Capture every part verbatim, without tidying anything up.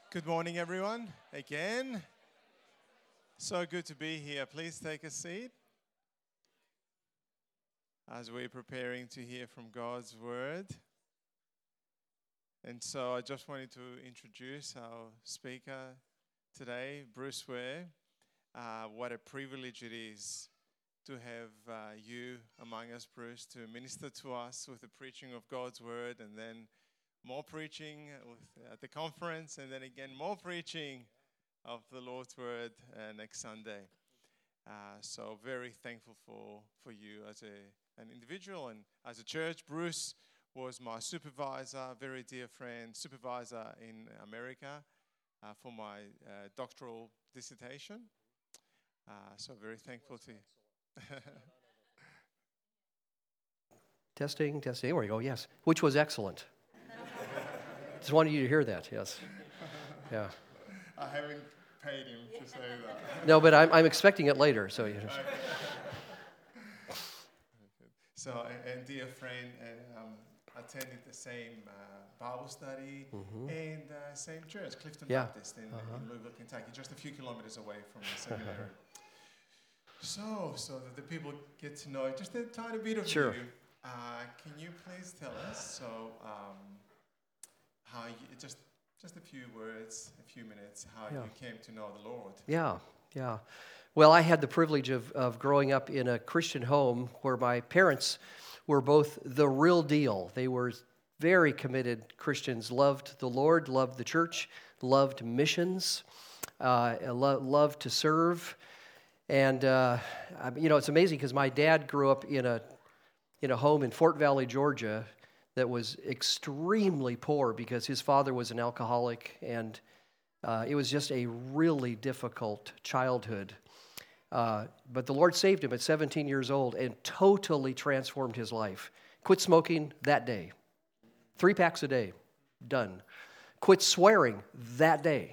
Good morning, everyone, again. So good to be here. Please take a seat as we're preparing to hear from God's Word. And so I just wanted to introduce our speaker today, Bruce Ware. Uh, what a privilege it is to have uh, you among us, Bruce, to minister to us with the preaching of God's Word, and then more preaching at the conference, and then again more preaching of the Lord's Word uh, next Sunday. Uh, so very thankful for, for you as a, an individual and as a church. Bruce was my supervisor, very dear friend, supervisor in America uh, for my uh, doctoral dissertation. Uh, so very thankful to you. Testing, testing. There we go, yes. Which was excellent. Just wanted you to hear that, yes. Yeah. I haven't paid him to say that. No, but I'm, I'm expecting it later, so you know. Okay. So, and, and dear friend, and um, attended the same uh, Bible study mm-hmm. and uh, same church, Clifton yeah. Baptist in, uh-huh. in Louisville, Kentucky, just a few kilometers away from the seminary. so, so that the people get to know just a tiny bit of sure. you. Uh, can you please tell us, so um, how you, just just a few words, a few minutes, how yeah. you came to know the Lord? Yeah, yeah. Well, I had the privilege of, of growing up in a Christian home where my parents were both the real deal. They were very committed Christians, loved the Lord, loved the church, loved missions, uh, lo- loved to serve. And, uh, you know, it's amazing because my dad grew up in a in a home in Fort Valley, Georgia, that was extremely poor because his father was an alcoholic, and uh, it was just a really difficult childhood. Uh, but the Lord saved him at seventeen years old and totally transformed his life. Quit smoking that day. Three packs a day. Done. Quit swearing that day.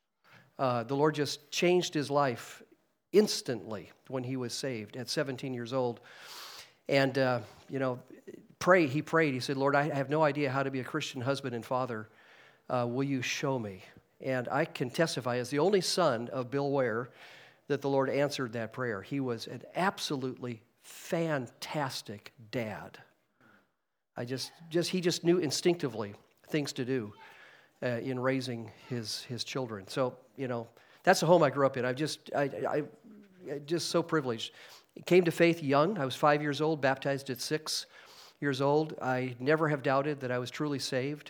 Uh, the Lord just changed his life instantly when he was saved at seventeen years old. And, uh, you know, pray. he prayed. He said, Lord, I have no idea how to be a Christian husband and father. Uh, will you show me? And I can testify, as the only son of Bill Ware, that the Lord answered that prayer. He was an absolutely fantastic dad. I just, just he just knew instinctively things to do uh, in raising his his children. So, you know, that's the home I grew up in. I just, I, I, I just so privileged. Came to faith young. I was five years old, baptized at six years old. I never have doubted that I was truly saved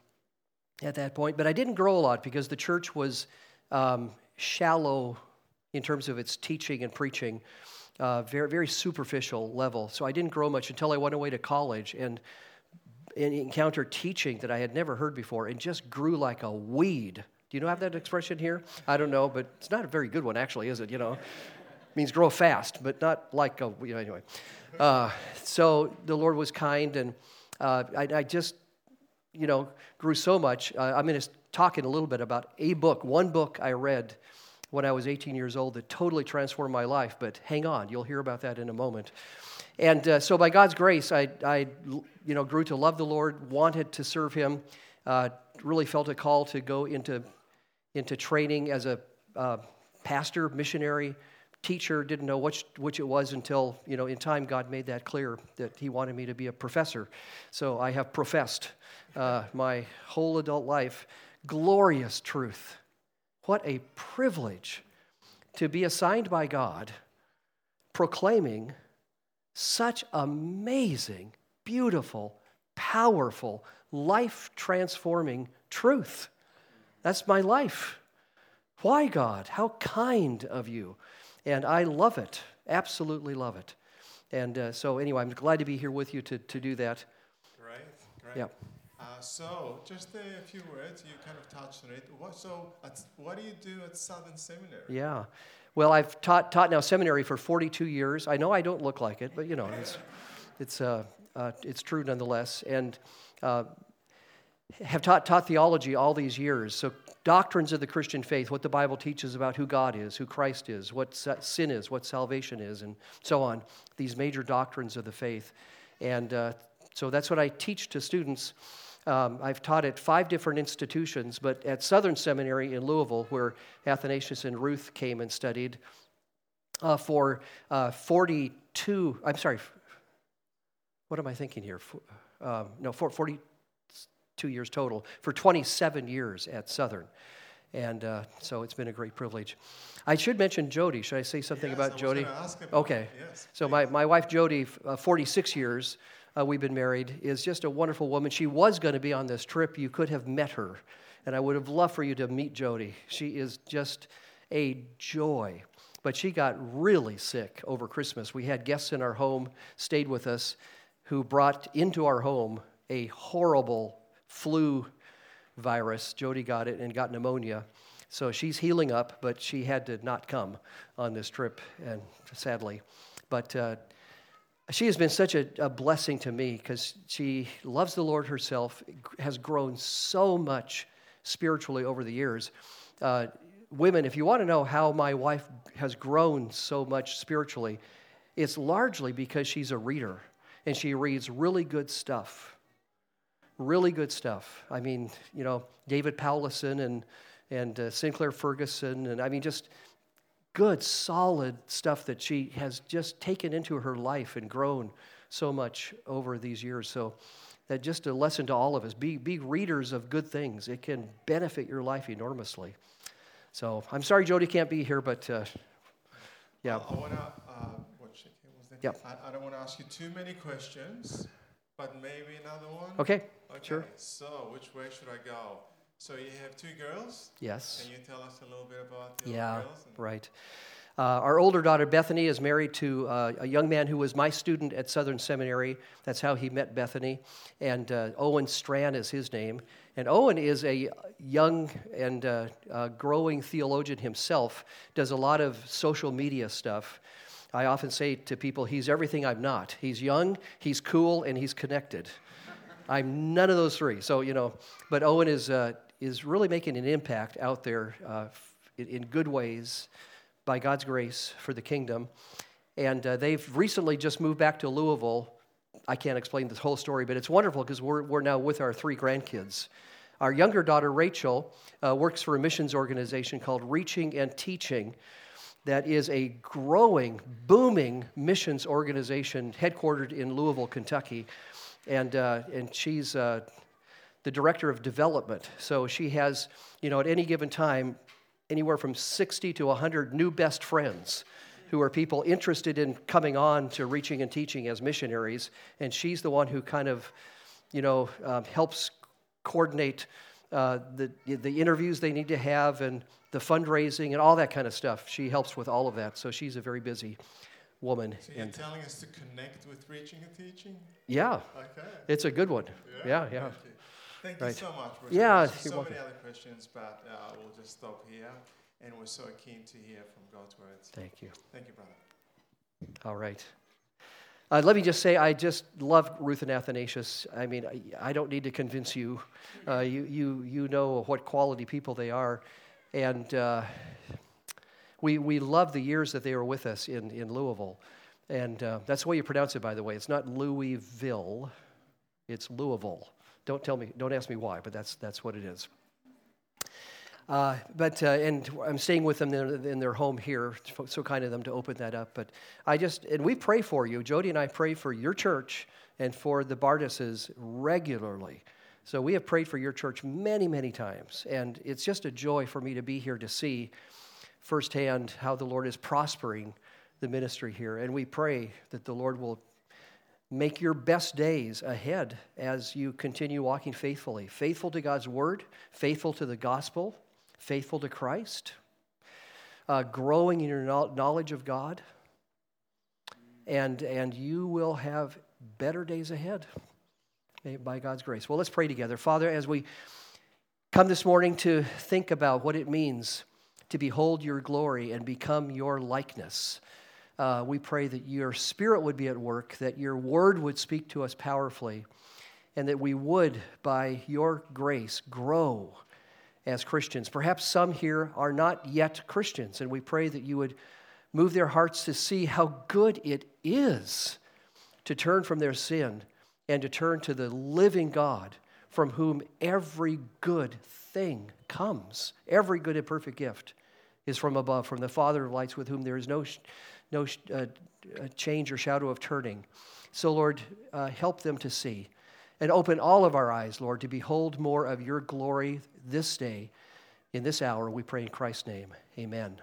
at that point. But I didn't grow a lot because the church was um, shallow in terms of its teaching and preaching, uh, very, very superficial level. So I didn't grow much until I went away to college and, and encountered teaching that I had never heard before and just grew like a weed. Do you know have that expression here? I don't know, but it's not a very good one actually, is it? You know. Means grow fast, but not like a, you know, anyway. Uh, so the Lord was kind, and uh, I, I just, you know, grew so much. Uh, I'm going to talk in a little bit about a book, one book I read when I was eighteen years old that totally transformed my life, but hang on, you'll hear about that in a moment. And uh, so by God's grace, I, I, you know, grew to love the Lord, wanted to serve Him, uh, really felt a call to go into, into training as a uh, pastor, missionary, teacher. Didn't know which which it was until, you know, in time God made that clear that He wanted me to be a professor. So I have professed uh, my whole adult life. Glorious truth. What a privilege to be assigned by God, proclaiming such amazing, beautiful, powerful, life-transforming truth. That's my life. Why, God? How kind of you. And I love it, absolutely love it. And uh, so anyway, I'm glad to be here with you to, to do that. Great, great. Yeah. Uh, so just a few words, you kind of touched on it. What, so at, what do you do at Southern Seminary? Yeah. Well, I've taught taught now seminary for forty-two years. I know I don't look like it, but you know, it's it's uh, uh, it's true nonetheless. And uh, have taught taught theology all these years. So doctrines of the Christian faith, what the Bible teaches about who God is, who Christ is, what sin is, what salvation is, and so on. These major doctrines of the faith. And uh, so that's what I teach to students. Um, I've taught at five different institutions, but at Southern Seminary in Louisville, where Athanasius and Ruth came and studied, uh, for uh, forty-two, I'm sorry, what am I thinking here? For, um, no, for forty-two years total, for twenty-seven years at Southern. And uh, so it's been a great privilege. I should mention Jody. Should I say something Yes, about I was Jody? gonna ask about Okay. it. Yes, So please. my, my wife Jody, uh, forty-six years uh, we've been married, is just a wonderful woman. She was going to be on this trip. You could have met her. And I would have loved for you to meet Jody. She is just a joy. But she got really sick over Christmas. We had guests in our home, stayed with us, who brought into our home a horrible flu virus. Jody got it and got pneumonia. So she's healing up, but she had to not come on this trip, and sadly. But uh, she has been such a, a blessing to me because she loves the Lord herself, has grown so much spiritually over the years. Uh, women, if you want to know how my wife has grown so much spiritually, it's largely because she's a reader, and she reads really good stuff. Really good stuff. I mean, you know, David Powlison and and uh, Sinclair Ferguson, and I mean, just good, solid stuff that she has just taken into her life and grown so much over these years. So that just a lesson to all of us. Be, be readers of good things. It can benefit your life enormously. So I'm sorry Jody can't be here, but uh, yeah. I want to, uh, what check here was that? Yep. I, I don't want to ask you too many questions, but maybe another one? Okay, Okay, sure. So which way should I go? So you have two girls? Yes. Can you tell us a little bit about the Yeah, other girls? And right. Uh, our older daughter, Bethany, is married to uh, a young man who was my student at Southern Seminary. That's how he met Bethany. And uh, Owen Strand is his name. And Owen is a young and uh, uh, growing theologian himself, does a lot of social media stuff. I often say to people, he's everything I'm not. He's young, he's cool, and he's connected. I'm none of those three. So, you know, but Owen is uh, is really making an impact out there uh, in, in good ways, by God's grace, for the kingdom. And uh, they've recently just moved back to Louisville. I can't explain the whole story, but it's wonderful because we're, we're now with our three grandkids. Our younger daughter, Rachel, uh, works for a missions organization called Reaching and Teaching that is a growing, booming missions organization headquartered in Louisville, Kentucky. And, uh, and she's uh, the director of development. So she has, you know, at any given time, anywhere from sixty to one hundred new best friends who are people interested in coming on to Reaching and Teaching as missionaries. And she's the one who kind of, you know, um, helps coordinate uh, the, the interviews they need to have and the fundraising and all that kind of stuff. She helps with all of that. So she's a very busy woman. So you're And telling us to connect with Reaching and Teaching? yeah, Okay. it's a good one. Yeah, yeah. Thank you, Thank Right. you so much. Bruce. Yeah, There's you're so welcome. many other questions, but uh, we'll just stop here. And we're so keen to hear from God's words. Thank you. Thank you, brother. All right. Uh, let me just say, I just love Ruth and Athanasius. I mean, I, I don't need to convince you. Uh, you, you, you know what quality people they are. And uh, we, we love the years that they were with us in, in Louisville. And uh, that's the way you pronounce it, by the way. It's not Louisville. It's Louisville. Don't tell me, don't ask me why, but that's, that's what it is. Uh, but uh, and I'm staying with them in, in their home here. So kind of them to open that up. But I just and we pray for you. Jody and I pray for your church and for the Bardases regularly. So we have prayed for your church many, many times, and it's just a joy for me to be here to see firsthand how the Lord is prospering the ministry here. And we pray that the Lord will make your best days ahead as you continue walking faithfully, faithful to God's word, faithful to the gospel, faithful to Christ, uh, growing in your knowledge of God, and, and you will have better days ahead by God's grace. Well, let's pray together. Father, as we come this morning to think about what it means to behold your glory and become your likeness, uh, we pray that your Spirit would be at work, that your word would speak to us powerfully, and that we would, by your grace, grow as Christians. Perhaps some here are not yet Christians, and we pray that you would move their hearts to see how good it is to turn from their sin and to turn to the living God from whom every good thing comes. Every good and perfect gift is from above, from the Father of lights, with whom there is no, no uh, change or shadow of turning. So, Lord, uh, help them to see. And open all of our eyes, Lord, to behold more of your glory this day, in this hour, we pray in Christ's name. Amen.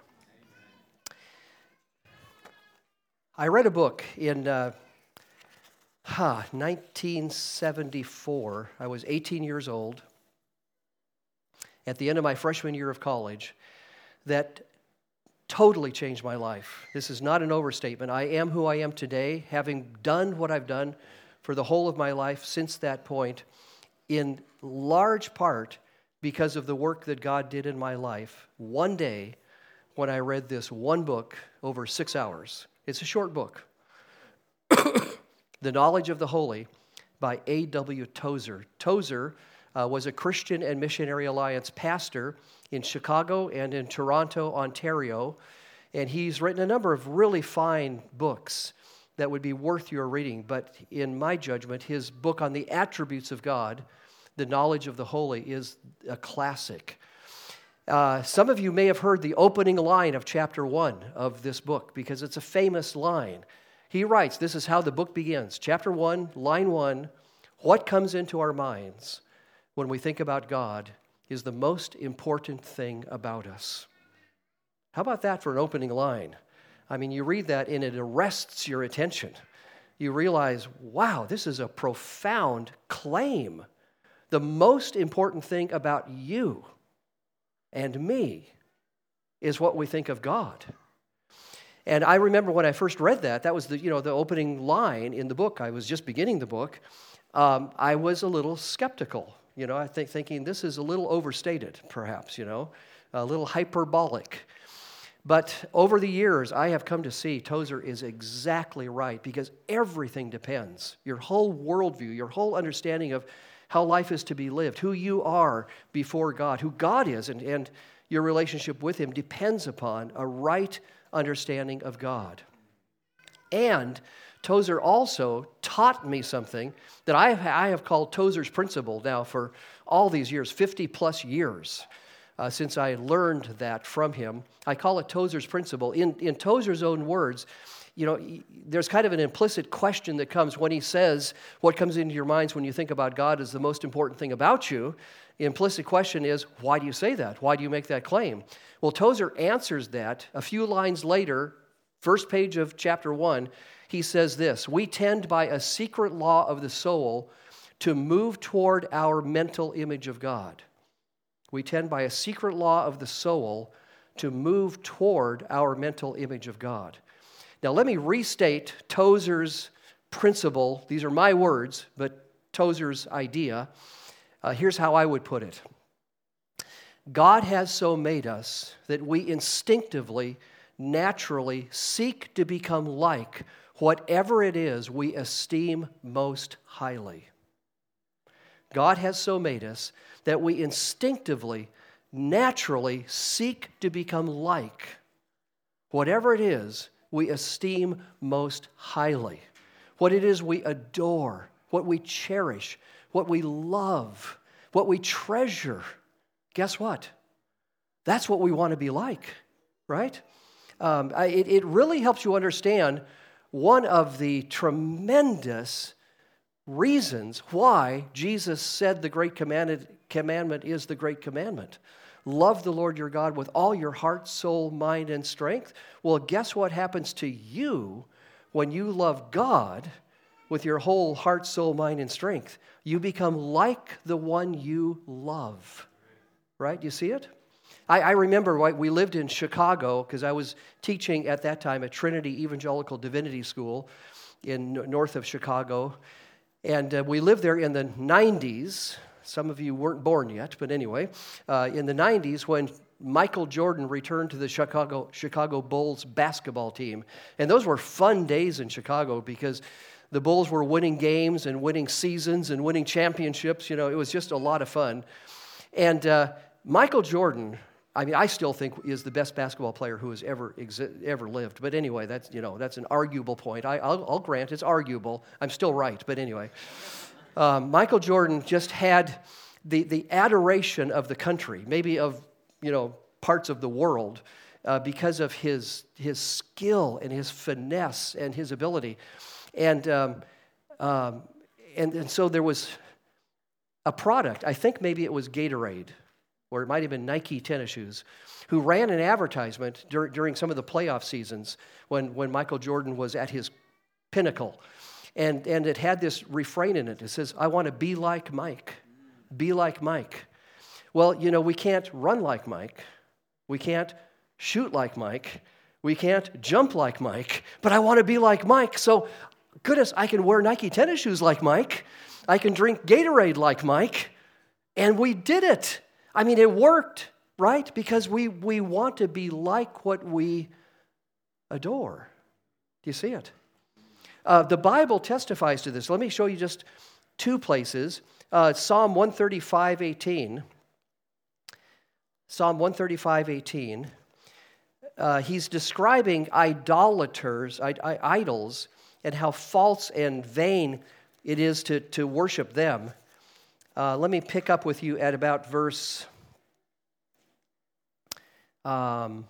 I read a book in uh, huh, nineteen seventy-four. I was eighteen years old, at the end of my freshman year of college, that totally changed my life. This is not an overstatement. I am who I am today, having done what I've done for the whole of my life since that point, in large part because of the work that God did in my life one day when I read this one book over six hours. It's a short book. The Knowledge of the Holy by A W Tozer. Tozer uh, was a Christian and Missionary Alliance pastor in Chicago and in Toronto, Ontario, and he's written a number of really fine books that would be worth your reading. But in my judgment, his book on the attributes of God, The Knowledge of the Holy, is a classic. Uh, some of you may have heard the opening line of chapter one of this book because it's a famous line. He writes, this is how the book begins. Chapter one, line one, what comes into our minds when we think about God is the most important thing about us. How about that for an opening line? I mean, you read that and it arrests your attention. You realize, wow, this is a profound claim. The most important thing about you and me is what we think of God. And I remember when I first read that, that was the, you know, the opening line in the book. I was just beginning the book. Um, I was a little skeptical, you know, I think thinking this is a little overstated, perhaps, you know, a little hyperbolic. But over the years, I have come to see Tozer is exactly right, because everything depends. Your whole worldview, your whole understanding of how life is to be lived, who you are before God, who God is, and, and your relationship with Him depends upon a right understanding of God. And Tozer also taught me something that I have, I have called Tozer's principle now for all these years, fifty plus years. Uh, since I learned that from him. I call it Tozer's principle. In, in Tozer's own words, you know, there's kind of an implicit question that comes when he says, what comes into your minds when you think about God is the most important thing about you. The implicit question is, why do you say that? Why do you make that claim? Well, Tozer answers that a few lines later, first page of chapter one, he says this, we tend by a secret law of the soul to move toward our mental image of God. We tend by a secret law of the soul to move toward our mental image of God. Now, let me restate Tozer's principle. These are my words, but Tozer's idea. Uh, here's how I would put it. God has so made us that we instinctively, naturally seek to become like whatever it is we esteem most highly. God has so made us that we instinctively, naturally seek to become like whatever it is we esteem most highly, what it is we adore, what we cherish, what we love, what we treasure. Guess what? That's what we want to be like, right? Um, I, it, it really helps you understand one of the tremendous reasons why Jesus said the great commandment, commandment is the great commandment. Love the Lord your God with all your heart, soul, mind, and strength. Well, guess what happens to you when you love God with your whole heart, soul, mind, and strength? You become like the one you love, right? You see it? I, I remember right, we lived in Chicago because I was teaching at that time at Trinity Evangelical Divinity School in north of Chicago. And uh, we lived there in the nineties. Some of you weren't born yet, but anyway, uh, in the nineties when Michael Jordan returned to the Chicago Chicago Bulls basketball team. And those were fun days in Chicago because the Bulls were winning games and winning seasons and winning championships. You know, it was just a lot of fun. And uh, Michael Jordan, I mean, I still think is the best basketball player who has ever exi- ever lived. But anyway, that's, you know, that's an arguable point. I, I'll, I'll grant it's arguable. I'm still right, but anyway. Um, Michael Jordan just had the, the adoration of the country, maybe of, you know, parts of the world, uh, because of his, his skill and his finesse and his ability. And, um, um, and, and so there was a product, I think maybe it was Gatorade, or it might have been Nike tennis shoes, who ran an advertisement dur- during some of the playoff seasons when, when Michael Jordan was at his pinnacle. And, and it had this refrain in it. It says, I want to be like Mike. Be like Mike. Well, you know, we can't run like Mike. We can't shoot like Mike. We can't jump like Mike. But I want to be like Mike. So, goodness, I can wear Nike tennis shoes like Mike. I can drink Gatorade like Mike. And we did it. I mean, it worked, right? Because we, we want to be like what we adore. Do you see it? Uh, the Bible testifies to this. Let me show you just two places. Uh, Psalm one thirty-five eighteen. Psalm one thirty-five eighteen. Uh, he's describing idolaters, I, I, idols, and how false and vain it is to, to worship them. Uh, let me pick up with you at about verse um,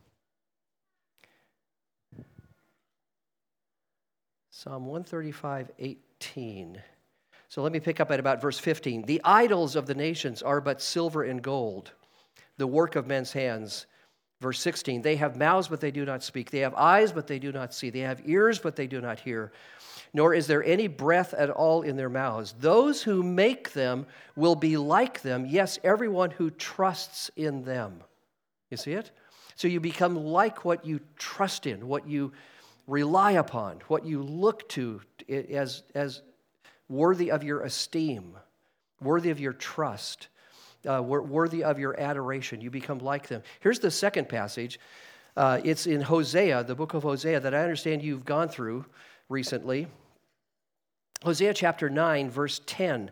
Psalm one thirty-five eighteen. So let me pick up at about verse fifteen. The idols of the nations are but silver and gold, the work of men's hands. Verse sixteen, they have mouths, but they do not speak. They have eyes, but they do not see. They have ears, but they do not hear. Nor is there any breath at all in their mouths. Those who make them will be like them. Yes, everyone who trusts in them. You see it? So you become like what you trust in, what you rely upon, what you look to as, as worthy of your esteem, worthy of your trust. Uh, worthy of your adoration. You become like them. Here's the second passage. Uh, it's in Hosea, the book of Hosea, that I understand you've gone through recently. Hosea chapter nine, verse ten.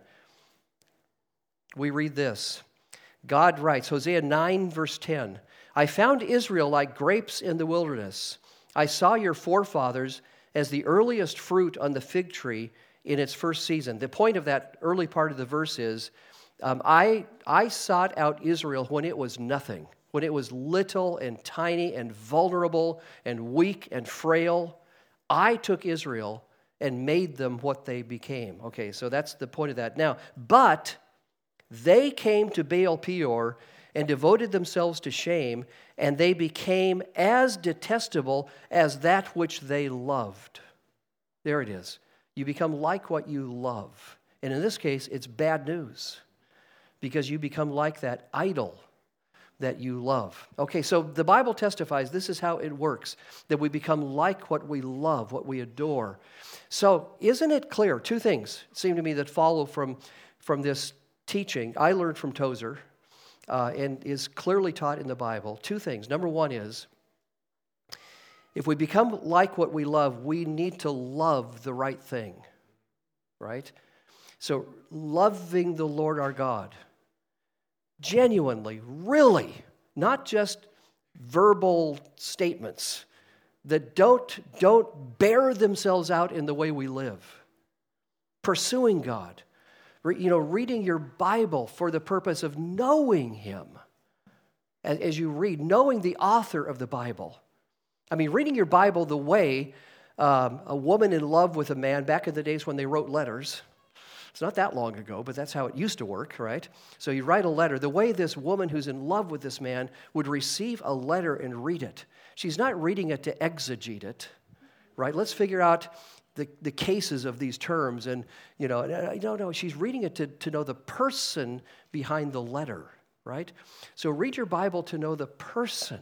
We read this. God writes, Hosea nine, verse ten, I found Israel like grapes in the wilderness. I saw your forefathers as the earliest fruit on the fig tree in its first season. The point of that early part of the verse is, Um, I, I sought out Israel when it was nothing, when it was little and tiny and vulnerable and weak and frail. I took Israel and made them what they became. Okay, so that's the point of that. Now, but they came to Baal Peor and devoted themselves to shame, and they became as detestable as that which they loved. There it is. You become like what you love. And in this case, it's bad news, because you become like that idol that you love. Okay, so the Bible testifies this is how it works, that we become like what we love, what we adore. So isn't it clear? Two things seem to me that follow from, from this teaching. I learned from Tozer, uh, and is clearly taught in the Bible. Two things. Number one is, if we become like what we love, we need to love the right thing, right? So loving the Lord our God, genuinely, really, not just verbal statements that don't, don't bear themselves out in the way we live. Pursuing God, Re, you know, reading your Bible for the purpose of knowing Him. As, as you read, knowing the author of the Bible. I mean, reading your Bible the way um, a woman in love with a man back in the days when they wrote letters. It's not that long ago, but that's how it used to work, right? So you write a letter. The way this woman who's in love with this man would receive a letter and read it. She's not reading it to exegete it, right? Let's figure out the, the cases of these terms. And, you know, no, no, she's reading it to, to know the person behind the letter, right? So read your Bible to know the person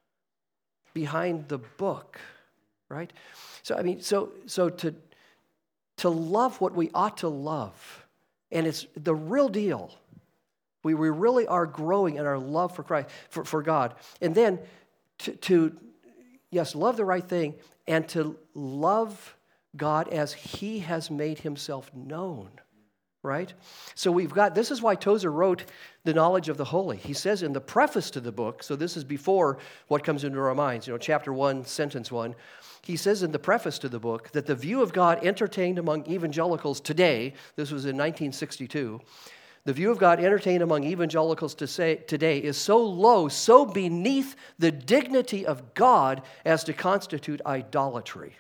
behind the book, right? So, I mean, so so to... to love what we ought to love. And it's the real deal. We, we really are growing in our love for Christ, for, for God. And then to, to, yes, love the right thing, and to love God as He has made Himself known, right? So we've got, this is why Tozer wrote The Knowledge of the Holy. He says in the preface to the book, so this is before what comes into our minds, you know, chapter one, sentence one, he says in the preface to the book that the view of God entertained among evangelicals today, this was in nineteen sixty-two, the view of God entertained among evangelicals to say, today is so low, so beneath the dignity of God as to constitute idolatry.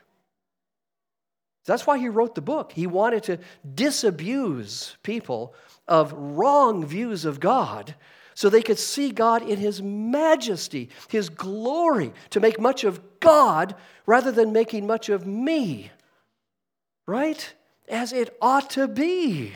That's why he wrote the book. He wanted to disabuse people of wrong views of God so they could see God in his majesty, his glory, to make much of God rather than making much of me. Right? As it ought to be.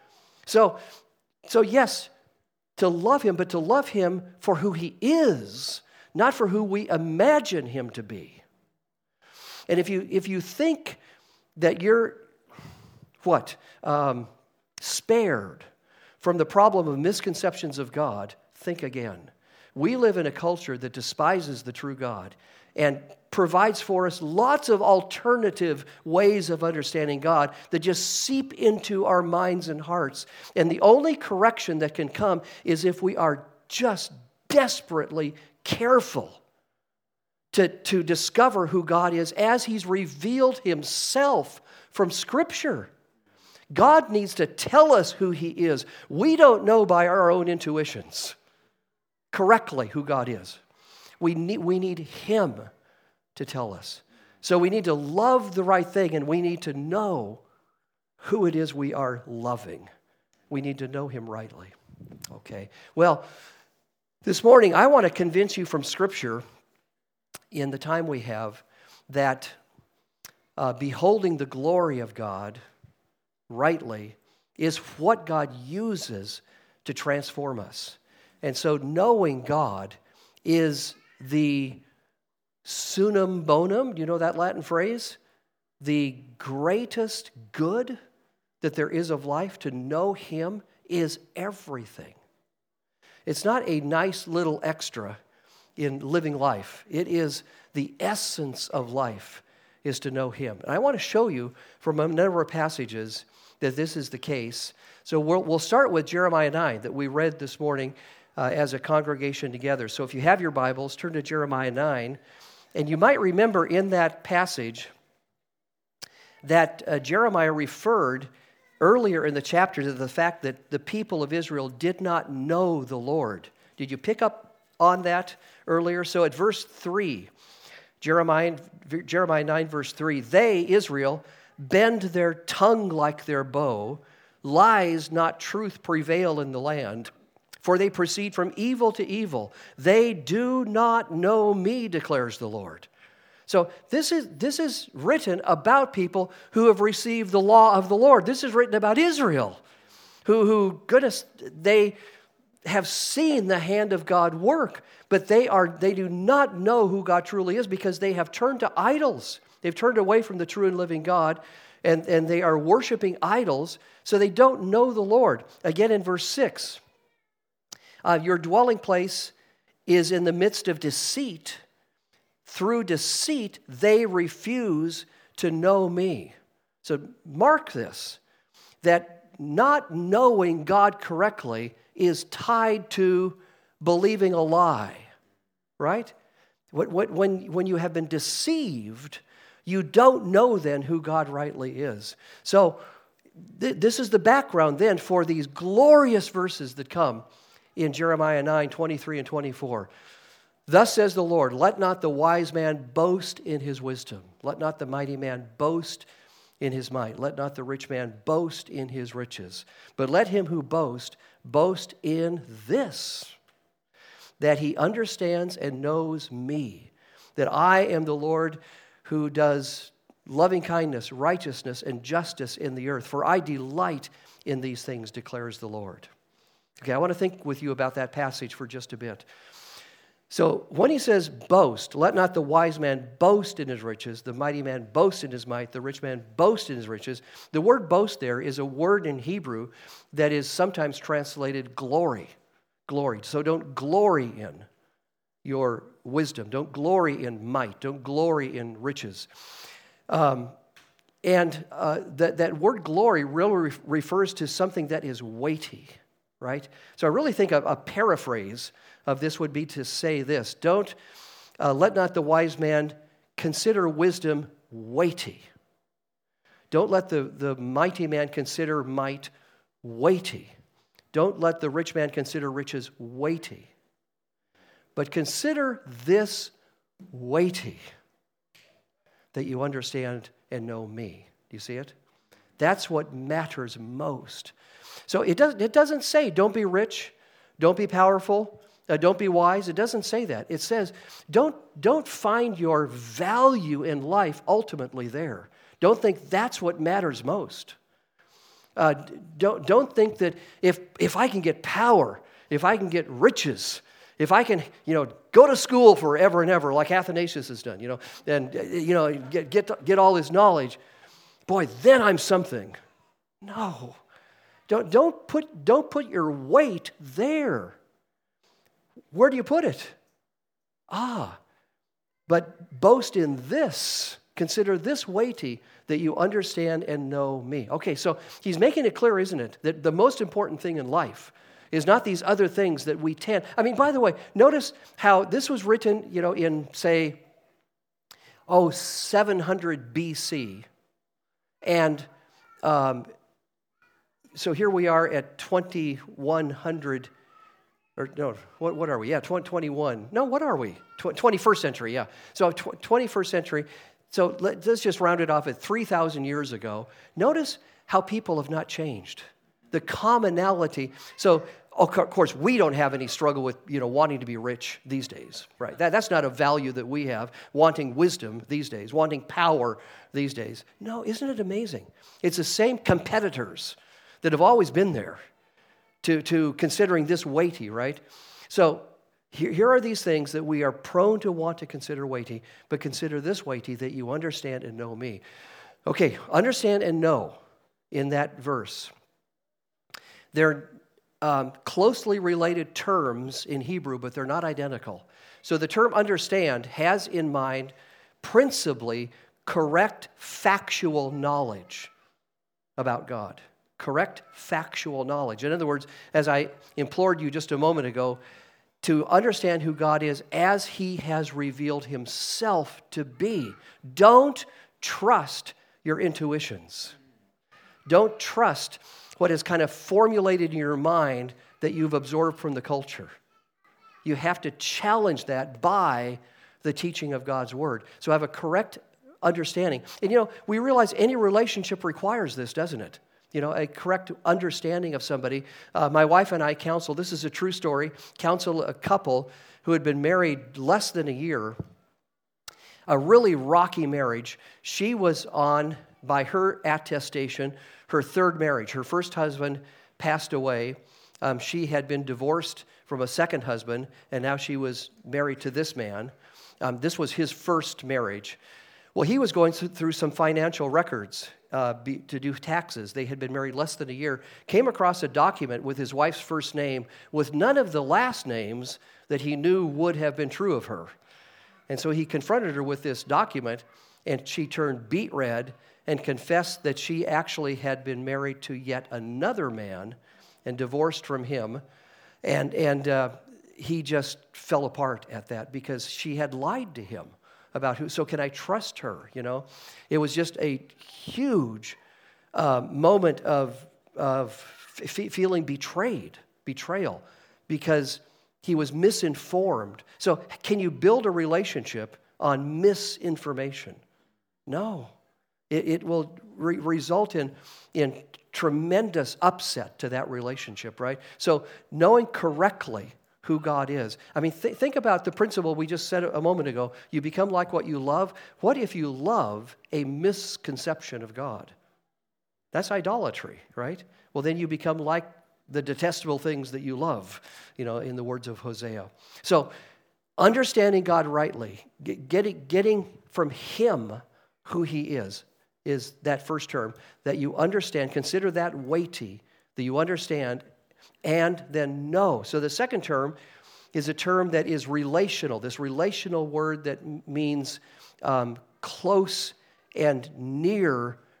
So, so yes, to love him, but to love him for who he is, not for who we imagine him to be. And if you if you think that you're, what, um, spared from the problem of misconceptions of God, think again. We live in a culture that despises the true God and provides for us lots of alternative ways of understanding God that just seep into our minds and hearts. And the only correction that can come is if we are just desperately careful To, to discover who God is as he's revealed himself from Scripture. God needs to tell us who he is. We don't know by our own intuitions correctly who God is. We need, we need him to tell us. So we need to love the right thing, and we need to know who it is we are loving. We need to know him rightly. Okay. Well, this morning I want to convince you from Scripture, in the time we have, that uh, beholding the glory of God rightly is what God uses to transform us. And so knowing God is the sunum bonum, do you know that Latin phrase? The greatest good that there is of life. To know him is everything. It's not a nice little extra in living life. It is the essence of life, is to know him. And I want to show you from a number of passages that this is the case. So we'll, we'll start with Jeremiah nine that we read this morning uh, as a congregation together. So if you have your Bibles, turn to Jeremiah nine. And you might remember in that passage that uh, Jeremiah referred earlier in the chapter to the fact that the people of Israel did not know the Lord. Did you pick up on that earlier? So at verse three, Jeremiah, Jeremiah nine, verse three, they, Israel, bend their tongue like their bow, lies, not truth, prevail in the land, for they proceed from evil to evil. They do not know me, declares the Lord. So this is, this is written about people who have received the law of the Lord. This is written about Israel, who, who goodness, they have seen the hand of God work, but they are they do not know who God truly is because they have turned to idols. They've turned away from the true and living God, and, and they are worshiping idols, so they don't know the Lord. Again in verse six, uh, your dwelling place is in the midst of deceit. Through deceit, they refuse to know me. So mark this, that not knowing God correctly is tied to believing a lie, right? When, when you have been deceived, you don't know then who God rightly is. So th- this is the background then for these glorious verses that come in Jeremiah nine, twenty-three and twenty-four. Thus says the Lord, let not the wise man boast in his wisdom. Let not the mighty man boast in his might. Let not the rich man boast in his riches. But let him who boasts boast in this, that he understands and knows me, that I am the Lord who does loving kindness, righteousness, and justice in the earth. For I delight in these things, declares the Lord. Okay, I want to think with you about that passage for just a bit. So when he says boast, let not the wise man boast in his riches, the mighty man boast in his might, the rich man boast in his riches. The word boast there is a word in Hebrew that is sometimes translated glory. Glory. So don't glory in your wisdom. Don't glory in might. Don't glory in riches. Um, And uh, that, that word glory really re- refers to something that is weighty, right? So I really think a, a paraphrase of this would be to say this: Don't, uh, let not the wise man consider wisdom weighty. Don't let the, the mighty man consider might weighty. Don't let the rich man consider riches weighty. But consider this weighty, that you understand and know me. Do you see it? That's what matters most. So it doesn't, it doesn't say don't be rich, don't be powerful, uh, don't be wise. It doesn't say that. It says don't, don't find your value in life ultimately there. Don't think that's what matters most. Uh, don't, don't think that if, if I can get power, if I can get riches, if I can, you know, go to school forever and ever like Athanasius has done, you know, and, you know, get, get, get all his knowledge, boy, then I'm something. No. Don't, don't, put, don't put your weight there. Where do you put it? Ah, but boast in this. Consider this weighty, that you understand and know me. Okay, so he's making it clear, isn't it, that the most important thing in life is not these other things that we tend. I mean, by the way, notice how this was written, you know, in, say, oh, seven hundred B C. And um, so here we are at twenty-one hundred, or no, what, what are we? Yeah, twenty-one. No, what are we? twenty-first century, yeah. So twenty-first century. So let's just round it off at three thousand years ago. Notice how people have not changed. The commonality. So, of course, we don't have any struggle with, you know, wanting to be rich these days, right? That, that's not a value that we have, wanting wisdom these days, wanting power these days. No, isn't it amazing? It's the same competitors that have always been there to, to considering this weighty, right? So here, here are these things that we are prone to want to consider weighty, but consider this weighty, that you understand and know me. Okay, understand and know in that verse. They're um, closely related terms in Hebrew, but they're not identical. So the term understand has in mind principally correct factual knowledge about God. Correct factual knowledge. In other words, as I implored you just a moment ago, to understand who God is as He has revealed Himself to be. Don't trust your intuitions. Don't trust what is kind of formulated in your mind that you've absorbed from the culture. You have to challenge that by the teaching of God's Word. So have a correct understanding. And you know, we realize any relationship requires this, doesn't it? You know, a correct understanding of somebody. Uh, my wife and I counsel, this is a true story, counsel a couple who had been married less than a year, a really rocky marriage. She was on, by her attestation, her third marriage. Her first husband passed away. Um, she had been divorced from a second husband, and now she was married to this man. Um, this was his first marriage. Well, he was going through some financial records uh, be, to do taxes. They had been married less than a year. Came across a document with his wife's first name with none of the last names that he knew would have been true of her. And so he confronted her with this document, and she turned beet red and confessed that she actually had been married to yet another man and divorced from him. And, and uh, he just fell apart at that because she had lied to him about who. So can I trust her, you know? It was just a huge uh, moment of, of f- feeling betrayed, betrayal, because he was misinformed. So can you build a relationship on misinformation? No. It, it will re- result in, in tremendous upset to that relationship, right? So knowing correctly who God is. I mean, th- think about the principle we just said a moment ago. You become like what you love. What if you love a misconception of God? That's idolatry, right? Well, then you become like the detestable things that you love, you know, in the words of Hosea. So understanding God rightly, getting, getting from Him who He is, is that first term, that you understand, consider that weighty, that you understand, and then know. So the second term is a term that is relational, this relational word that means um, close and near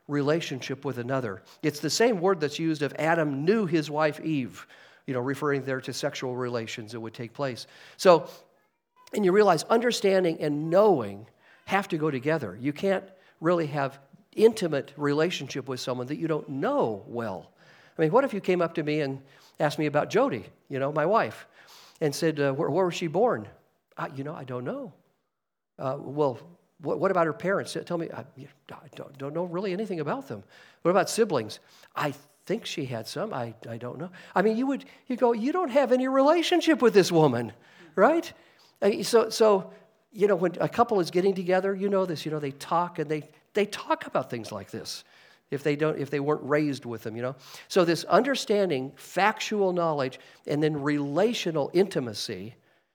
relationship with another. It's the same word that's used of Adam knew his wife Eve, you know, referring there to sexual relations that would take place. So, and you realize understanding and knowing have to go together. You can't really have intimate relationship with someone that you don't know well. I mean, what if you came up to me and asked me about Jody, you know, my wife, and said, uh, where, where was she born? I, you know, I don't know. Uh, well, what, what about her parents? Tell me, I, I don't, don't know really anything about them. What about siblings? I think she had some. I, I don't know. I mean, you would you go, you don't have any relationship with this woman, right? So, so you know, when a couple is getting together, you know this, you know, they talk and they they talk about things like this. If they don't, if they weren't raised with them, you know. So this understanding, factual knowledge, and then relational intimacy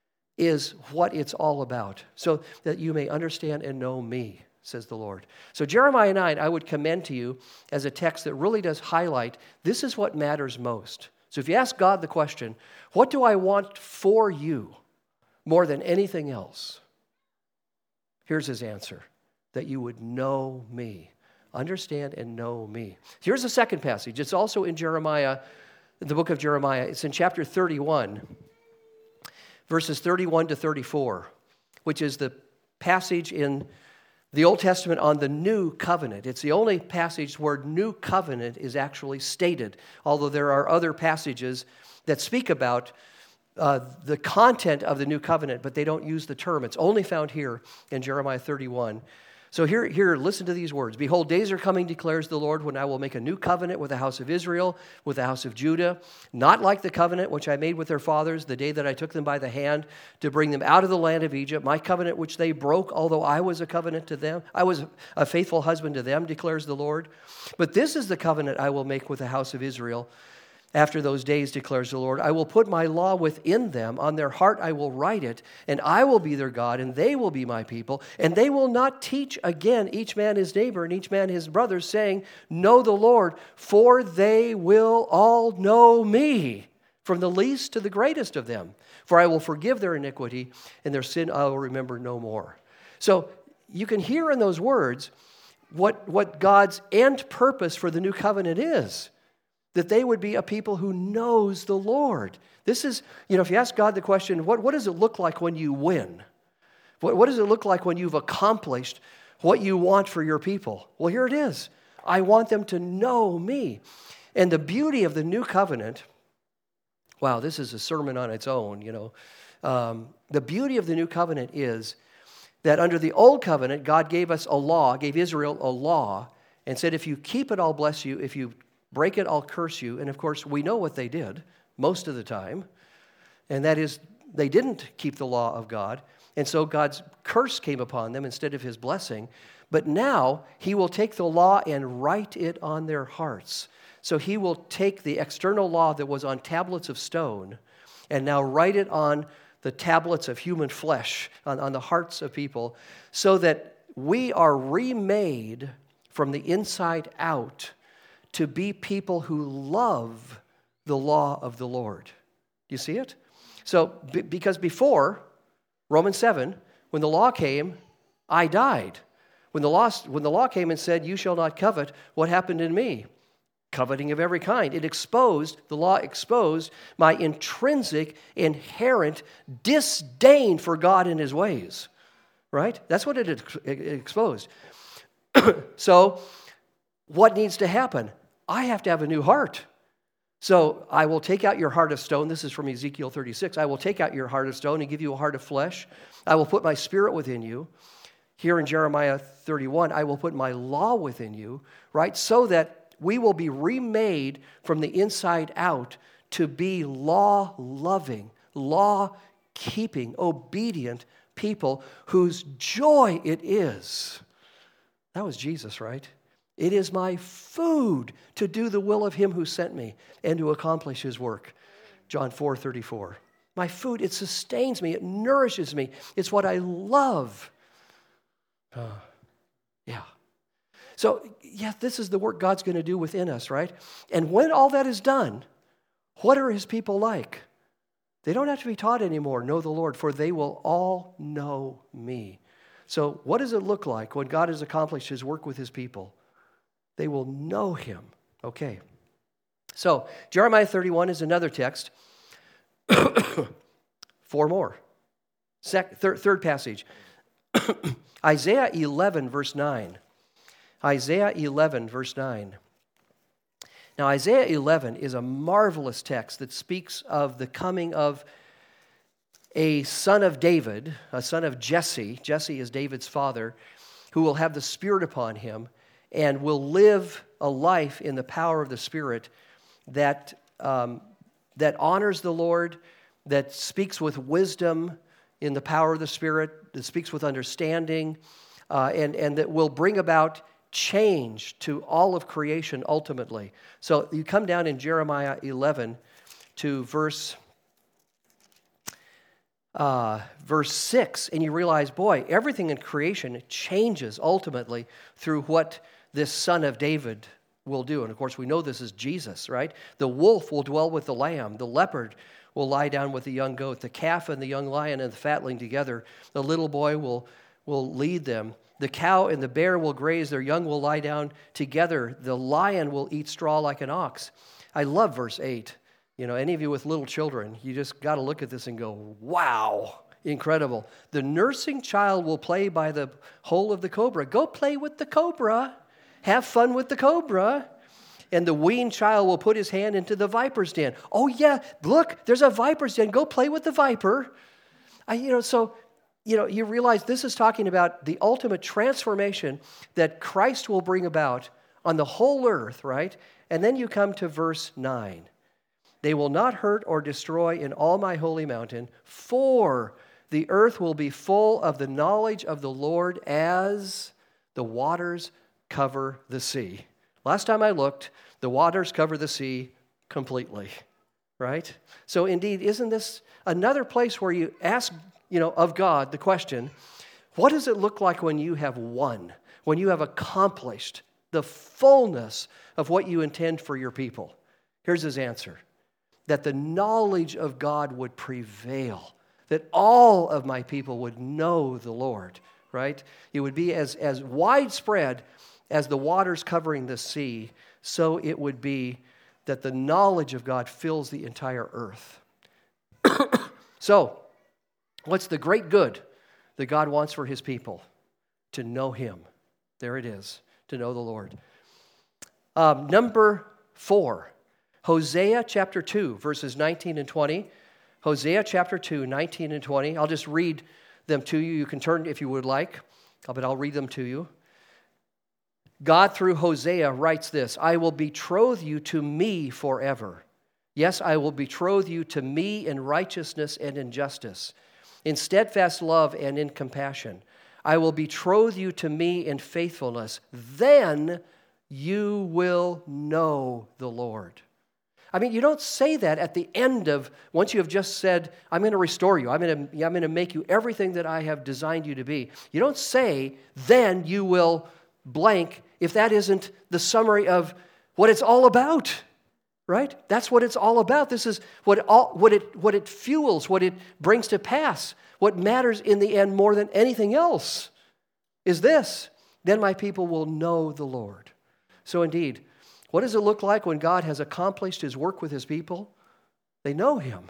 is what it's all about. So that you may understand and know me, says the Lord. So Jeremiah nine, I would commend to you as a text that really does highlight this is what matters most. So if you ask God the question, what do I want for you more than anything else? Here's his answer, that you would know me. Understand and know me. Here's the second passage. It's also in Jeremiah, in the book of Jeremiah. It's in chapter thirty-one, verses thirty-one to thirty-four, which is the passage in the Old Testament on the new covenant. It's the only passage where new covenant is actually stated, although there are other passages that speak about uh, the content of the new covenant, but they don't use the term. It's only found here in Jeremiah thirty-one. So here, here, listen to these words. Behold, days are coming, declares the Lord, when I will make a new covenant with the house of Israel, with the house of Judah, not like the covenant which I made with their fathers the day that I took them by the hand to bring them out of the land of Egypt, my covenant which they broke, although I was a covenant to them. I was a faithful husband to them, declares the Lord. But this is the covenant I will make with the house of Israel. After those days, declares the Lord, I will put my law within them. On their heart I will write it, and I will be their God, and they will be my people. And they will not teach again each man his neighbor and each man his brother, saying, know the Lord, for they will all know me, from the least to the greatest of them. For I will forgive their iniquity, and their sin I will remember no more. So you can hear in those words what, what God's end purpose for the new covenant is. That they would be a people who knows the Lord. This is, you know, if you ask God the question, what, what does it look like when you win? What, what does it look like when you've accomplished what you want for your people? Well, here it is. I want them to know me. And the beauty of the new covenant, wow, this is a sermon on its own, you know. Um, the beauty of the new covenant is that under the old covenant, God gave us a law, gave Israel a law, and said, if you keep it, I'll bless you. If you break it, I'll curse you. And of course, we know what they did most of the time. And that is, they didn't keep the law of God. And so God's curse came upon them instead of his blessing. But now, he will take the law and write it on their hearts. So he will take the external law that was on tablets of stone and now write it on the tablets of human flesh, on, on the hearts of people, so that we are remade from the inside out to be people who love the law of the Lord. Do you see it? So, b- because before, Romans seven, when the law came, I died. When the law, when the law came and said, you shall not covet, what happened in me? Coveting of every kind. It exposed, the law exposed my intrinsic, inherent disdain for God and his ways. Right? That's what it, ex- it exposed. So, what needs to happen? I have to have a new heart. So I will take out your heart of stone. This is from Ezekiel thirty-six. I will take out your heart of stone and give you a heart of flesh. I will put my spirit within you. Here in Jeremiah thirty-one, I will put my law within you, right? So that we will be remade from the inside out to be law-loving, law-keeping, obedient people whose joy it is. That was Jesus, right? It is my food to do the will of him who sent me and to accomplish his work. John four thirty-four. My food, it sustains me. It nourishes me. It's what I love. Uh, yeah. So, yeah, this is the work God's going to do within us, right? And when all that is done, what are his people like? They don't have to be taught anymore. Know the Lord, for they will all know me. So what does it look like when God has accomplished his work with his people? They will know him. Okay. So, Jeremiah thirty-one is another text. Four more. Sec, third, third passage. Isaiah eleven, verse nine. Isaiah eleven, verse nine. Now, Isaiah eleven is a marvelous text that speaks of the coming of a son of David, a son of Jesse. Jesse is David's father, who will have the Spirit upon him and will live a life in the power of the Spirit that, um, that honors the Lord, that speaks with wisdom in the power of the Spirit, that speaks with understanding, uh, and, and that will bring about change to all of creation ultimately. So you come down in Jeremiah eleven to verse uh, verse six, and you realize, boy, everything in creation changes ultimately through what this son of David will do. And of course, we know this is Jesus, right? The wolf will dwell with the lamb. The leopard will lie down with the young goat. The calf and the young lion and the fatling together. The little boy will, will lead them. The cow and the bear will graze. Their young will lie down together. The lion will eat straw like an ox. I love verse eight. You know, any of you with little children, you just got to look at this and go, wow, incredible. The nursing child will play by the hole of the cobra. Go play with the cobra. Have fun with the cobra. And the weaned child will put his hand into the viper's den. Oh, yeah, look, there's a viper's den. Go play with the viper. I, you know, so, you know, you realize this is talking about the ultimate transformation that Christ will bring about on the whole earth, right? And then you come to verse nine. They will not hurt or destroy in all my holy mountain, for the earth will be full of the knowledge of the Lord as the waters cover the sea. Last time I looked, the waters cover the sea completely, right? So indeed, isn't this another place where you ask, you know, of God the question, what does it look like when you have won, when you have accomplished the fullness of what you intend for your people? Here's his answer, that the knowledge of God would prevail, that all of my people would know the Lord, right? It would be as, as widespread as the waters covering the sea, so it would be that the knowledge of God fills the entire earth. So, what's the great good that God wants for his people? To know him. There it is, to know the Lord. Um, number four, Hosea chapter two, verses nineteen and twenty. Hosea chapter two, nineteen and twenty. I'll just read them to you. You can turn if you would like, but I'll read them to you. God, through Hosea, writes this, I will betroth you to me forever. Yes, I will betroth you to me in righteousness and in justice, in steadfast love and in compassion. I will betroth you to me in faithfulness. Then you will know the Lord. I mean, you don't say that at the end of, once you have just said, I'm going to restore you. I'm going to, I'm going to make you everything that I have designed you to be. You don't say, then you will blank, if that isn't the summary of what it's all about, right? That's what it's all about. This is what all, what it what it fuels, what it brings to pass. What matters in the end more than anything else is this. Then my people will know the Lord. So indeed, what does it look like when God has accomplished his work with his people? They know him.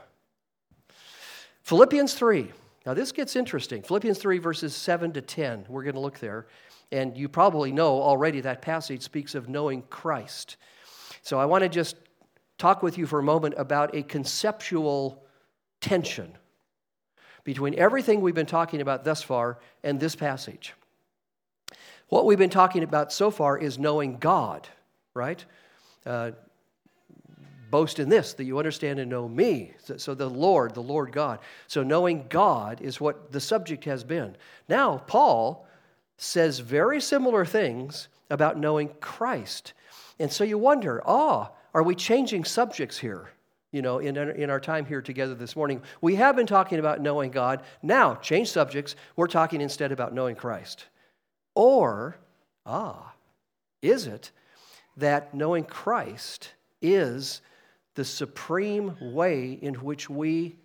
Philippians three. Now this gets interesting. Philippians three, verses seven to ten. We're going to look there. And you probably know already that passage speaks of knowing Christ. So I want to just talk with you for a moment about a conceptual tension between everything we've been talking about thus far and this passage. What we've been talking about so far is knowing God, right? Uh, boast in this, that you understand and know me. So, so the Lord, the Lord God. So knowing God is what the subject has been. Now, Paul says very similar things about knowing Christ. And so you wonder, ah, are we changing subjects here? You know, in, in our time here together this morning. We have been talking about knowing God. Now, change subjects. We're talking instead about knowing Christ. Or, ah, is it that knowing Christ is the supreme way in which we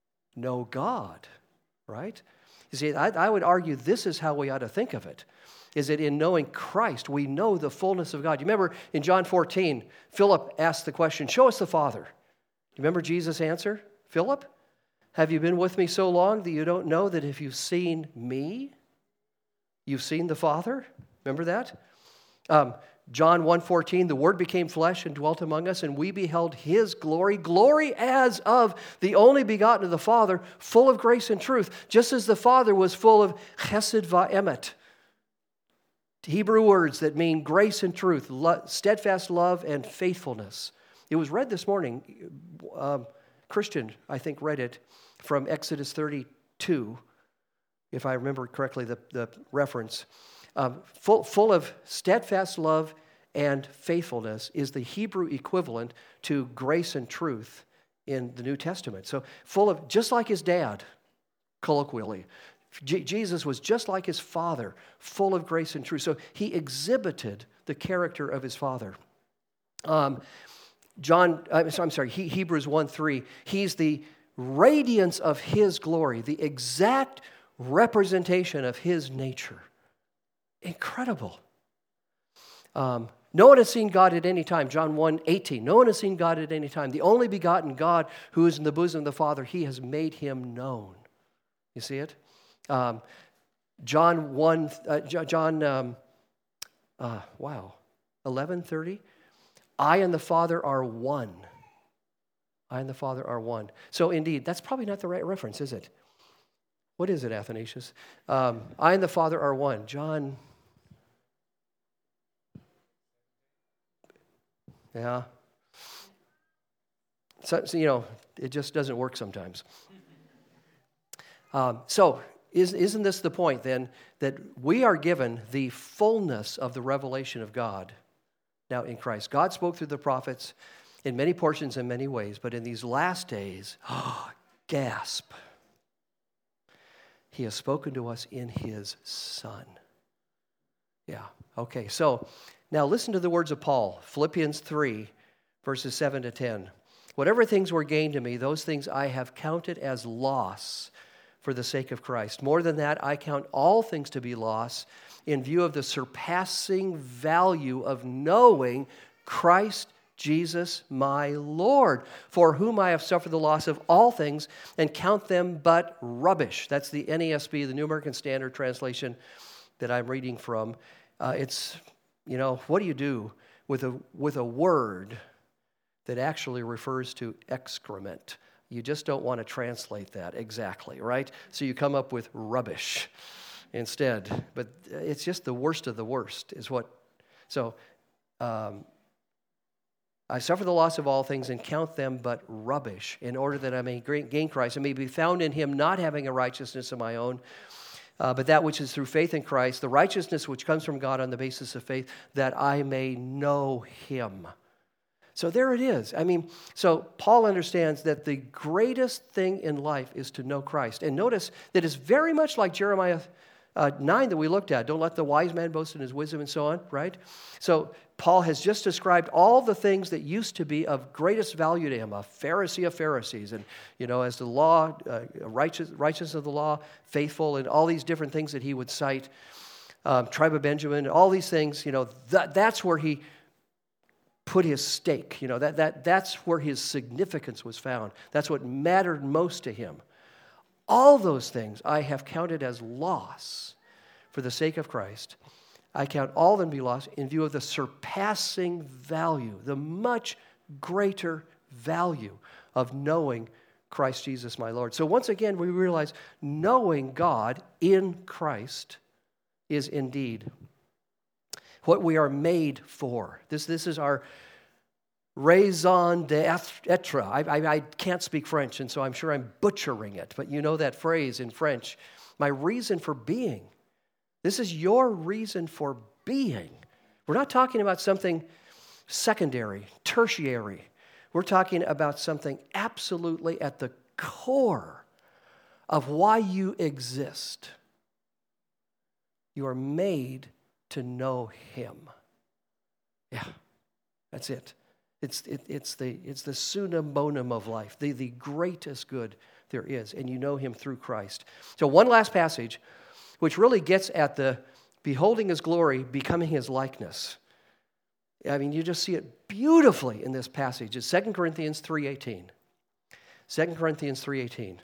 know God, right? You see, I, I would argue this is how we ought to think of it. is that in knowing Christ, we know the fullness of God. You remember in John fourteen, Philip asked the question, show us the Father. You remember Jesus' answer? Philip, have you been with me so long that you don't know that if you've seen me, you've seen the Father? Remember that? Um, John one fourteen, the Word became flesh and dwelt among us, and we beheld His glory, glory as of the only begotten of the Father, full of grace and truth, just as the Father was full of chesed va'emet, Hebrew words that mean grace and truth, lo- steadfast love and faithfulness. It was read this morning. Um, Christian, I think, read it from Exodus thirty-two, if I remember correctly, the, the reference. Um, full, full of steadfast love and faithfulness is the Hebrew equivalent to grace and truth in the New Testament. So full of, just like his dad, colloquially. J- Jesus was just like his father, full of grace and truth. So he exhibited the character of his father. Um, John, I'm sorry, he, Hebrews one three, he's the radiance of his glory, the exact representation of his nature. Incredible. Um, no one has seen God at any time. John one eighteen. No one has seen God at any time. The only begotten God who is in the bosom of the Father, He has made Him known. You see it? Um, John one. Uh, John. Um, uh, wow. eleven thirty. I and the Father are one. I and the Father are one. So indeed, that's probably not the right reference, is it? What is it, Athanasius? Um, I and the Father are one. John. Yeah. So, so, you know, it just doesn't work sometimes. Um, so, is, isn't this the point then, that we are given the fullness of the revelation of God now in Christ? God spoke through the prophets in many portions in many ways, but in these last days, oh, gasp, He has spoken to us in His Son. Yeah, okay, so now listen to the words of Paul, Philippians three, verses seven to ten. Whatever things were gained to me, those things I have counted as loss for the sake of Christ. More than that, I count all things to be loss in view of the surpassing value of knowing Christ Jesus my Lord, for whom I have suffered the loss of all things and count them but rubbish. That's the N A S B, the New American Standard Translation that I'm reading from. Uh, it's, you know, what do you do with a with a word that actually refers to excrement? You just don't want to translate that exactly, right? So you come up with rubbish instead. But it's just the worst of the worst is what. So um, I suffer the loss of all things and count them but rubbish in order that I may gain Christ and may be found in Him, not having a righteousness of my own, uh, but that which is through faith in Christ, the righteousness which comes from God on the basis of faith, that I may know Him. So there it is. I mean, so Paul understands that the greatest thing in life is to know Christ. And notice that it's very much like Jeremiah uh, nine that we looked at. Don't let the wise man boast in his wisdom and so on, right? So Paul has just described all the things that used to be of greatest value to him, a Pharisee of Pharisees. And, you know, as the law, uh, righteous, righteous of the law, faithful, and all these different things that he would cite, um, tribe of Benjamin, all these things, you know, that, that's where he put his stake. You know, that, that, that's where his significance was found. That's what mattered most to him. All those things I have counted as loss for the sake of Christ. I count all of them to be lost in view of the surpassing value, the much greater value of knowing Christ Jesus my Lord. So once again, we realize knowing God in Christ is indeed what we are made for. This, this is our raison d'etre. I, I, I can't speak French, and so I'm sure I'm butchering it, but you know that phrase in French, my reason for being. This is your reason for being. We're not talking about something secondary, tertiary. We're talking about something absolutely at the core of why you exist. You are made to know Him. Yeah, that's it. It's it, it's the it's the summa bonum of life, the, the greatest good there is, and you know Him through Christ. So one last passage, which really gets at the beholding his glory, becoming his likeness. I mean, you just see it beautifully in this passage. It's Second Corinthians three eighteen. Second Corinthians three eighteen.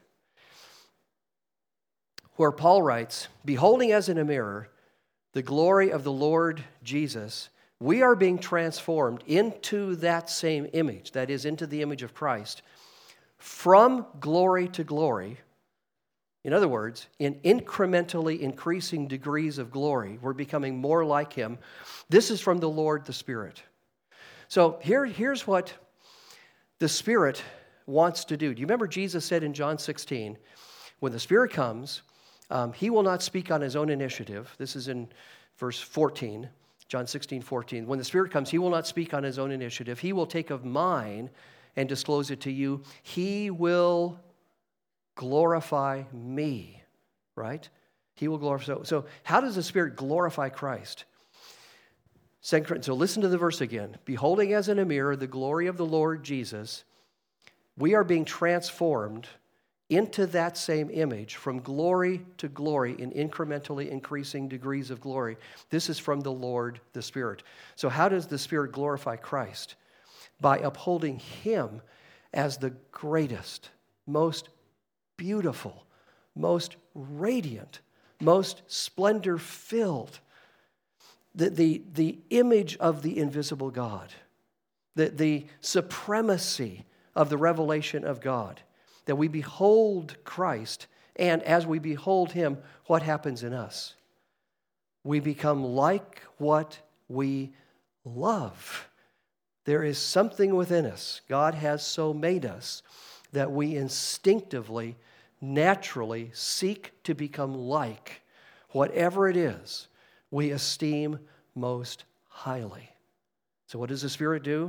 Where Paul writes, beholding as in a mirror the glory of the Lord Jesus, we are being transformed into that same image, that is, into the image of Christ, from glory to glory. In other words, in incrementally increasing degrees of glory, we're becoming more like him. This is from the Lord, the Spirit. So here, here's what the Spirit wants to do. Do you remember Jesus said in John sixteen, when the Spirit comes, um, he will not speak on his own initiative. This is in verse fourteen, John sixteen, fourteen. When the Spirit comes, he will not speak on his own initiative. He will take of mine and disclose it to you. He will glorify me, right? He will glorify. So, so how does the Spirit glorify Christ? Second, so listen to the verse again. Beholding as in a mirror the glory of the Lord Jesus, we are being transformed into that same image from glory to glory in incrementally increasing degrees of glory. This is from the Lord, the Spirit. So how does the Spirit glorify Christ? By upholding him as the greatest, most beautiful, most radiant, most splendor-filled, the, the, the image of the invisible God, the, the supremacy of the revelation of God, that we behold Christ, and as we behold him, what happens in us? We become like what we love. There is something within us. God has so made us that we instinctively, naturally seek to become like whatever it is we esteem most highly. So what does the Spirit do?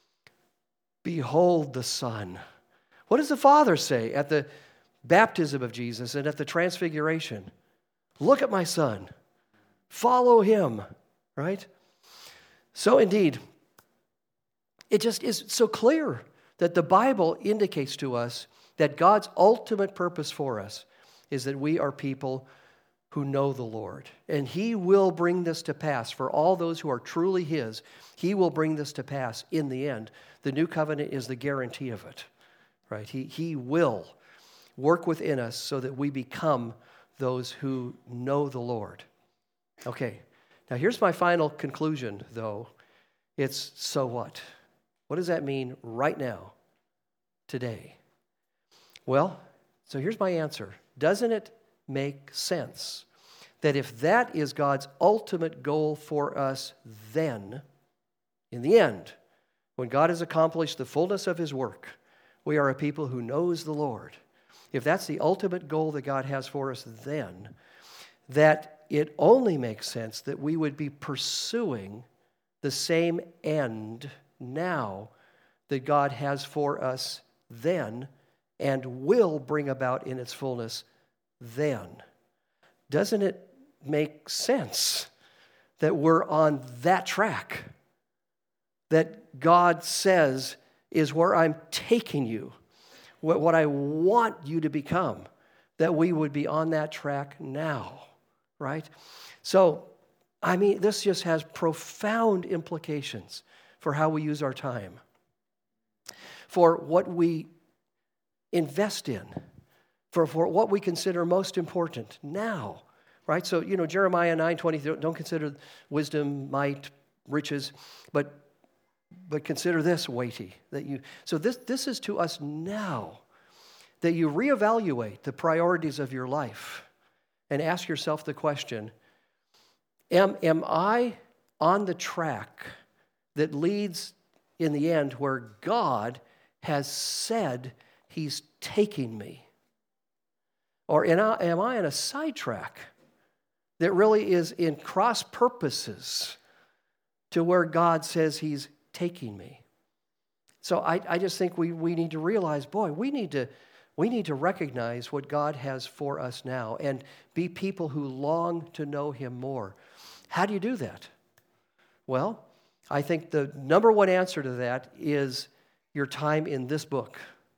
Behold the Son. What does the Father say at the baptism of Jesus and at the transfiguration? Look at my Son. Follow him, right? So indeed, it just is so clear that the Bible indicates to us that God's ultimate purpose for us is that we are people who know the Lord. And he will bring this to pass. For all those who are truly his, he will bring this to pass in the end. The new covenant is the guarantee of it, right? He, he will work within us so that we become those who know the Lord. Okay, now here's my final conclusion, though. It's so what? What does that mean right now, today? Well, so here's my answer. Doesn't it make sense that if that is God's ultimate goal for us then, in the end, when God has accomplished the fullness of his work, we are a people who knows the Lord. If that's the ultimate goal that God has for us then, that it only makes sense that we would be pursuing the same end now that God has for us then and will bring about in its fullness then. Doesn't it make sense that we're on that track? That God says is where I'm taking you, what, what I want you to become, that we would be on that track now, right? So, I mean, this just has profound implications for how we use our time, for what we invest in, for, for what we consider most important now, right? So, you know, Jeremiah nine twenty, don't consider wisdom, might, riches, but but consider this weighty. That you. So this, this is to us now, that you reevaluate the priorities of your life and ask yourself the question, am, am I on the track that leads in the end where God has said he's taking me? Or am I, am I on a sidetrack that really is in cross purposes to where God says he's taking me? So I, I just think we, we need to realize, boy, we need to we need to recognize what God has for us now and be people who long to know him more. How do you do that? Well, I think the number one answer to that is your time in this book.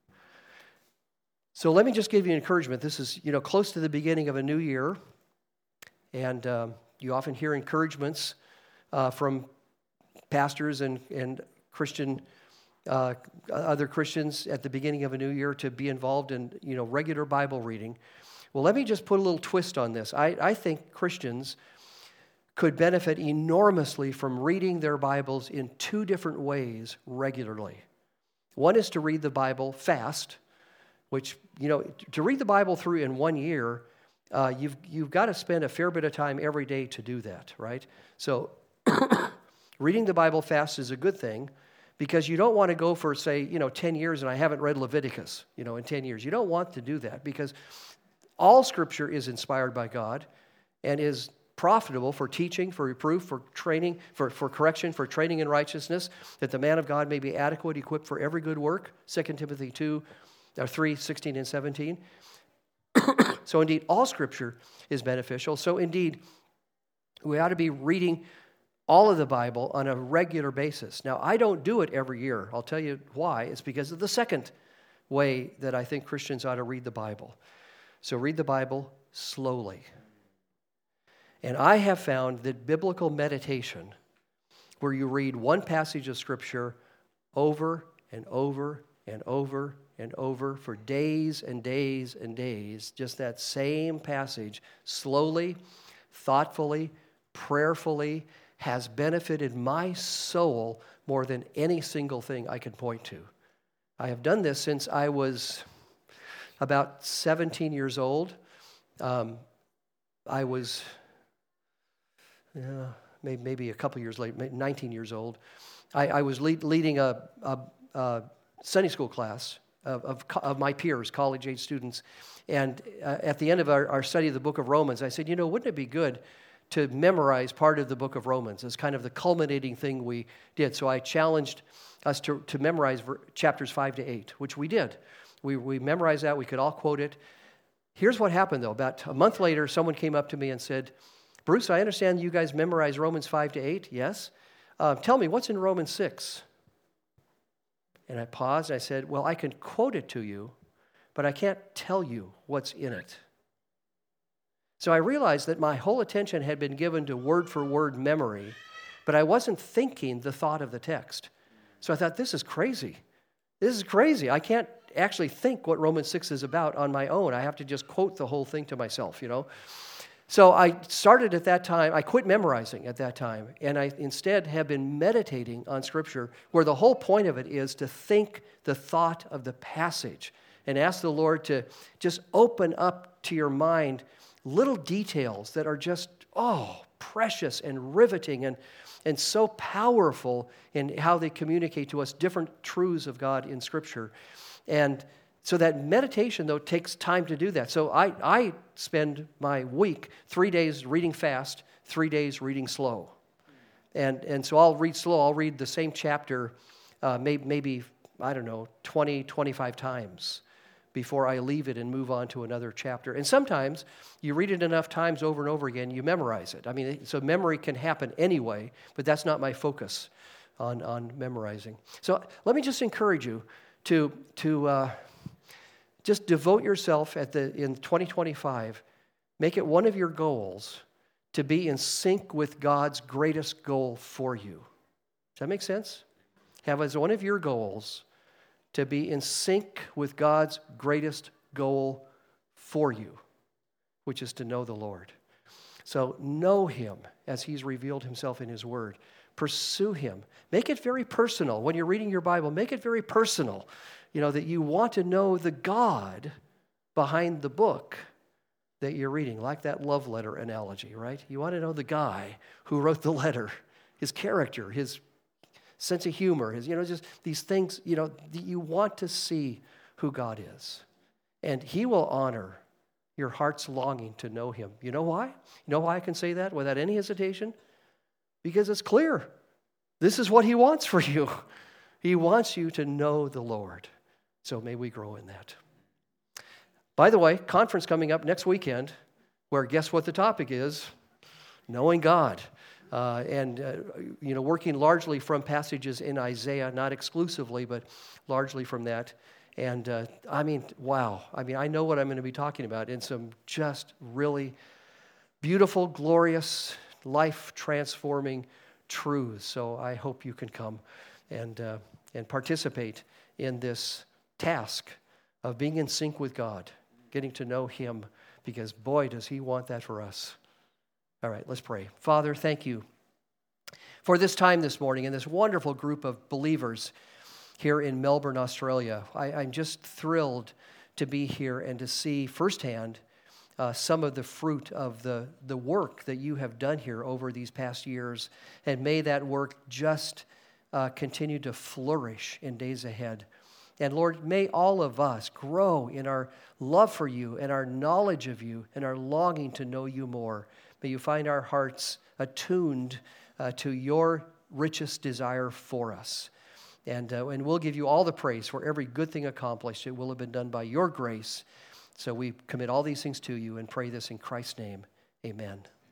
So let me just give you encouragement. This is, you know, close to the beginning of a new year, and um, You often hear encouragements uh, from pastors and, and Christian, uh, other Christians at the beginning of a new year to be involved in, you know, regular Bible reading. Well, let me just put a little twist on this. I, I think Christians could benefit enormously from reading their Bibles in two different ways regularly. One is to read the Bible fast, which, you know, to read the Bible through in one year, uh, you've you've got to spend a fair bit of time every day to do that, right? So reading the Bible fast is a good thing because you don't want to go for, say, you know, ten years and I haven't read Leviticus, you know, in ten years. You don't want to do that because all Scripture is inspired by God and is profitable for teaching, for reproof, for training, for, for correction, for training in righteousness, that the man of God may be adequate, equipped for every good work, Second Timothy two, or three, sixteen and seventeen. So indeed, all Scripture is beneficial. So indeed, we ought to be reading all of the Bible on a regular basis. Now, I don't do it every year. I'll tell you why. It's because of the second way that I think Christians ought to read the Bible. So read the Bible slowly. And I have found that biblical meditation, where you read one passage of Scripture over and over and over and over for days and days and days, just that same passage, slowly, thoughtfully, prayerfully, has benefited my soul more than any single thing I can point to. I have done this since I was about seventeen years old. Um, I was... Yeah, maybe, maybe a couple years later, nineteen years old. I, I was lead, leading a, a, a Sunday school class of, of, of my peers, college-age students. And uh, at the end of our, our study of the book of Romans, I said, you know, wouldn't it be good to memorize part of the book of Romans as kind of the culminating thing we did? So I challenged us to, to memorize chapters five to eight, which we did. We, we memorized that. We could all quote it. Here's what happened, though. About a month later, someone came up to me and said, Bruce, I understand you guys memorize Romans five to eight, yes? Uh, tell me, what's in Romans six? And I paused, and I said, well, I can quote it to you, but I can't tell you what's in it. So I realized that my whole attention had been given to word-for-word memory, but I wasn't thinking the thought of the text. So I thought, this is crazy. This is crazy. I can't actually think what Romans six is about on my own. I have to just quote the whole thing to myself, you know? So I started at that time, I quit memorizing at that time, and I instead have been meditating on Scripture, where the whole point of it is to think the thought of the passage and ask the Lord to just open up to your mind little details that are just, oh, precious and riveting and, and so powerful in how they communicate to us different truths of God in Scripture. And so that meditation, though, takes time to do that. So I, I spend my week, three days reading fast, three days reading slow. And and so I'll read slow. I'll read the same chapter uh, maybe, maybe, I don't know, twenty, twenty-five times before I leave it and move on to another chapter. And sometimes you read it enough times over and over again, you memorize it. I mean, so memory can happen anyway, but that's not my focus on, on memorizing. So let me just encourage you to... to uh, Just devote yourself at the in twenty twenty-five. Make it one of your goals to be in sync with God's greatest goal for you. Does that make sense? Have as one of your goals to be in sync with God's greatest goal for you, which is to know the Lord. So know Him as He's revealed Himself in His Word. Pursue Him. Make it very personal. When you're reading your Bible, make it very personal. You know, that you want to know the God behind the book that you're reading, like that love letter analogy, right? You want to know the guy who wrote the letter, his character, his sense of humor, his, you know, just these things, you know, you want to see who God is. And He will honor your heart's longing to know Him. You know why? You know why I can say that without any hesitation? Because it's clear. This is what He wants for you. He wants you to know the Lord. So may we grow in that. By the way, conference coming up next weekend, where guess what the topic is? Knowing God. Uh, and, uh, you know, working largely from passages in Isaiah, not exclusively, but largely from that. And, uh, I mean, wow. I mean, I know what I'm going to be talking about in some just really beautiful, glorious, life-transforming truths. So I hope you can come and, uh, and participate in this task of being in sync with God, getting to know Him, because boy, does He want that for us. All right, let's pray. Father, thank you for this time this morning and this wonderful group of believers here in Melbourne, Australia. I, I'm just thrilled to be here and to see firsthand uh, some of the fruit of the, the work that you have done here over these past years. And may that work just uh, continue to flourish in days ahead. And Lord, may all of us grow in our love for you and our knowledge of you and our longing to know you more. May you find our hearts attuned uh, to your richest desire for us. And, uh, and we'll give you all the praise for every good thing accomplished. It will have been done by your grace. So we commit all these things to you and pray this in Christ's name. Amen.